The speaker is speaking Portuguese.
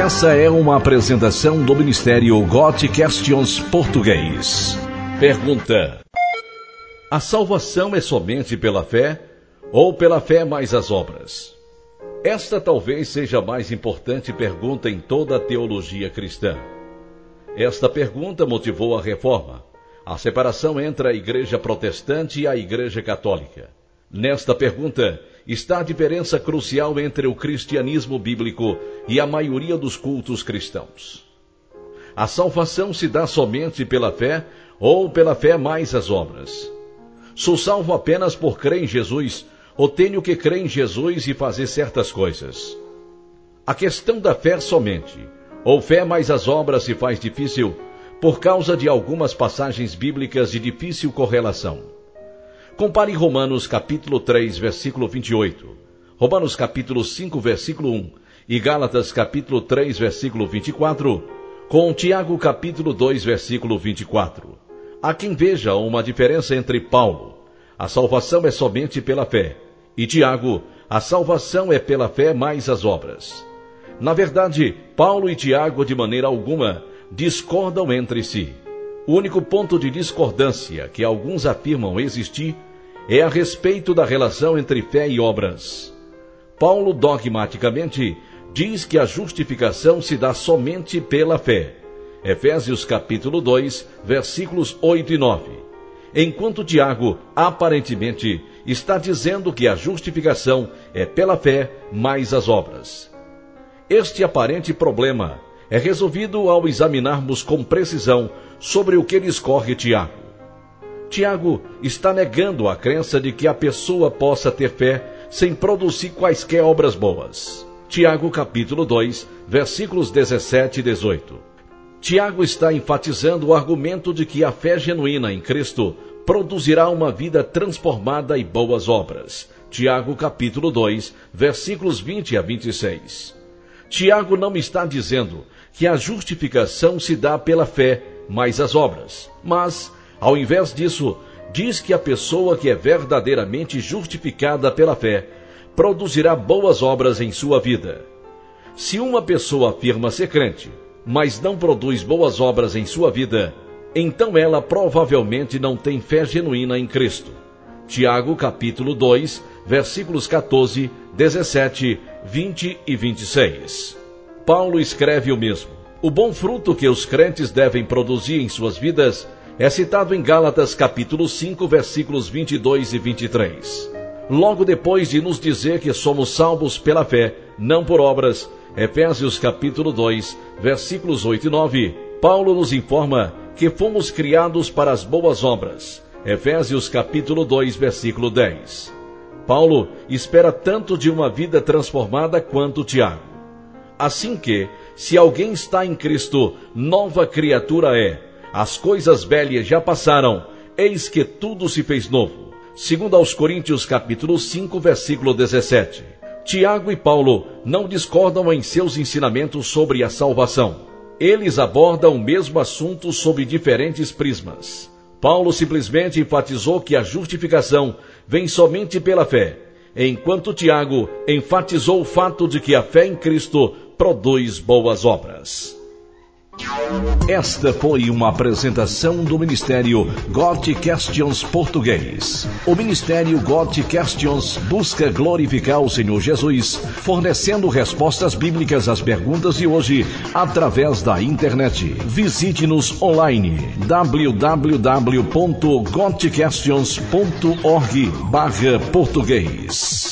Essa é uma apresentação do Ministério God Questions Português. Pergunta: a salvação é somente pela fé ou pela fé mais as obras? Esta talvez seja a mais importante pergunta em toda a teologia cristã. Esta pergunta motivou a Reforma, a separação entre a Igreja Protestante e a Igreja Católica. Nesta pergunta está a diferença crucial entre o cristianismo bíblico e a maioria dos cultos cristãos. A salvação se dá somente pela fé ou pela fé mais as obras? Sou salvo apenas por crer em Jesus ou tenho que crer em Jesus e fazer certas coisas? A questão da fé somente, ou fé mais as obras, se faz difícil por causa de algumas passagens bíblicas de difícil correlação. Compare Romanos capítulo 3, versículo 28, Romanos capítulo 5, versículo 1 e Gálatas capítulo 3, versículo 24, com Tiago capítulo 2, versículo 24. Há quem veja uma diferença entre Paulo, a salvação é somente pela fé, e Tiago, a salvação é pela fé mais as obras. Na verdade, Paulo e Tiago, de maneira alguma, discordam entre si. O único ponto de discordância que alguns afirmam existir é a respeito da relação entre fé e obras. Paulo dogmaticamente diz que a justificação se dá somente pela fé. Efésios capítulo 2, versículos 8 e 9. Enquanto Tiago, aparentemente, está dizendo que a justificação é pela fé mais as obras. Este aparente problema é resolvido ao examinarmos com precisão sobre o que discorre Tiago. Tiago está negando a crença de que a pessoa possa ter fé sem produzir quaisquer obras boas. Tiago capítulo 2, versículos 17 e 18. Tiago está enfatizando o argumento de que a fé genuína em Cristo produzirá uma vida transformada e boas obras. Tiago capítulo 2, versículos 20 a 26. Tiago não está dizendo que a justificação se dá pela fé mais as obras, mas, ao invés disso, diz que a pessoa que é verdadeiramente justificada pela fé produzirá boas obras em sua vida. Se uma pessoa afirma ser crente, mas não produz boas obras em sua vida, então ela provavelmente não tem fé genuína em Cristo. Tiago capítulo 2, versículos 14, 17, 20 e 26. Paulo escreve o mesmo. O bom fruto que os crentes devem produzir em suas vidas é citado em Gálatas capítulo 5, versículos 22 e 23. Logo depois de nos dizer que somos salvos pela fé, não por obras, Efésios capítulo 2, versículos 8 e 9, Paulo nos informa que fomos criados para as boas obras, Efésios capítulo 2, versículo 10. Paulo espera tanto de uma vida transformada quanto Tiago. Assim que, se alguém está em Cristo, nova criatura é. As coisas velhas já passaram, eis que tudo se fez novo. Segundo aos Coríntios capítulo 5, versículo 17. Tiago e Paulo não discordam em seus ensinamentos sobre a salvação. Eles abordam o mesmo assunto sob diferentes prismas. Paulo simplesmente enfatizou que a justificação vem somente pela fé, enquanto Tiago enfatizou o fato de que a fé em Cristo produz boas obras. Esta foi uma apresentação do Ministério God Questions Português. O Ministério God Questions busca glorificar o Senhor Jesus, fornecendo respostas bíblicas às perguntas de hoje através da internet. Visite-nos online www.godquestions.org/português.